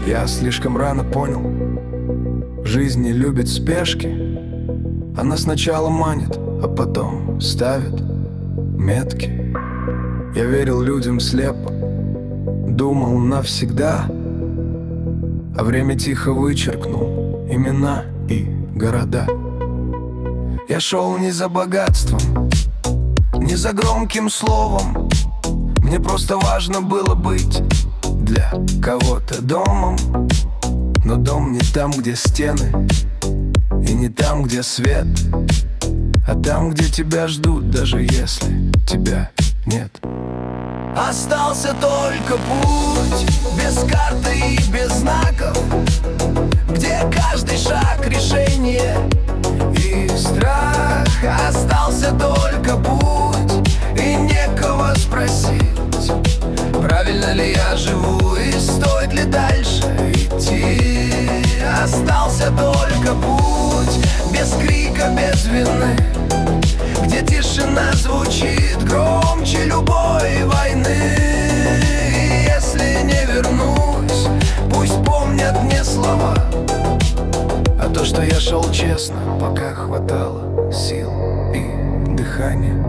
Я слишком рано понял, жизнь не любит спешки. Она сначала манит, а потом ставит метки. Я верил людям слепо, думал навсегда, а время тихо вычеркнул имена и города. Я шел не за богатством, не за громким словом. Мне просто важно было быть для кого-то домом. Но дом не там, где стены, и не там, где свет, а там, где тебя ждут, даже если тебя нет. Остался только путь, без карты и без знаков, где каждый шаг решение и страх. Остался только путь, и некого спросить, правильно ли я живу и стоит ли дальше идти. Остался только путь, без крика, без вины, где тишина звучит громче любой войны. И если не вернусь, пусть помнят мне слова, а то, что я шел честно, пока хватало сил и дыхания.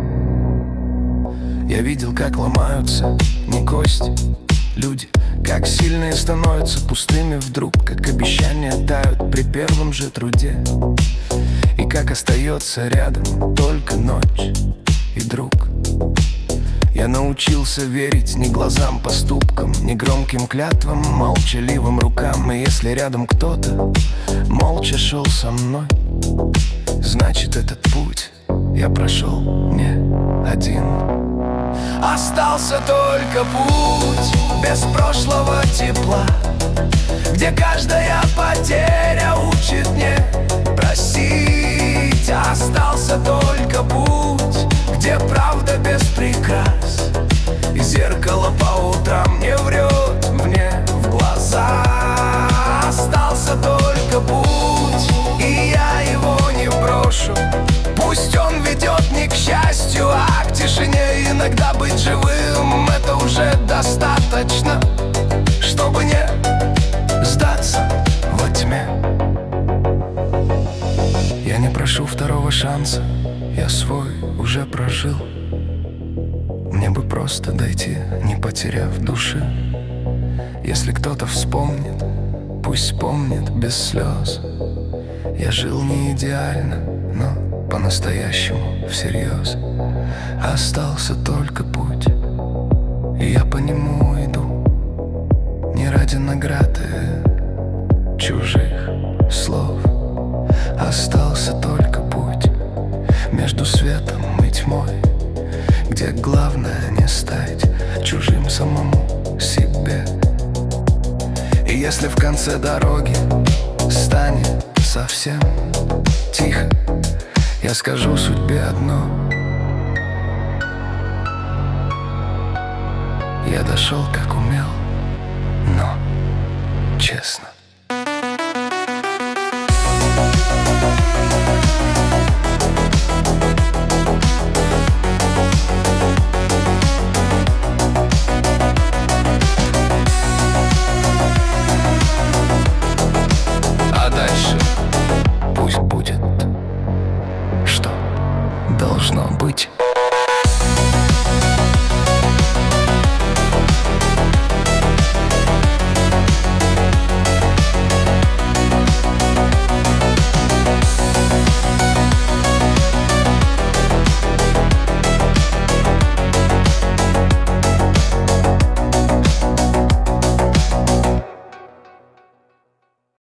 Я видел, как ломаются не кости люди, как сильные становятся пустыми вдруг, как обещания тают при первом же труде, и как остается рядом только ночь и друг. Я научился верить не глазам, поступкам, не громким клятвам, молчаливым рукам. И если рядом кто-то молча шел со мной, значит, этот путь я прошел не один. Остался только путь без прошлого тепла, где каждая потеря учит не просить. Остался только путь, где правда без прикрас, и зеркало по утрам не врет мне в глаза. Остался только путь, и я его не брошу. Пусть он ведет не к счастью, а к тишине. Иногда быть живым — это уже достаточно, чтобы не сдаться во тьме. Я не прошу второго шанса, я свой уже прожил. Мне бы просто дойти, не потеряв души. Если кто-то вспомнит, пусть вспомнит без слез. Я жил не идеально, но по-настоящему всерьез. Остался только путь, и я по нему иду, не ради награды чужих слов. Остался только путь между светом и тьмой, где главное не стать чужим самому себе. И если в конце дороги станет совсем тихо, я скажу судьбе одно: я дошел как умел, но честно. А дальше пусть будет, что должно быть.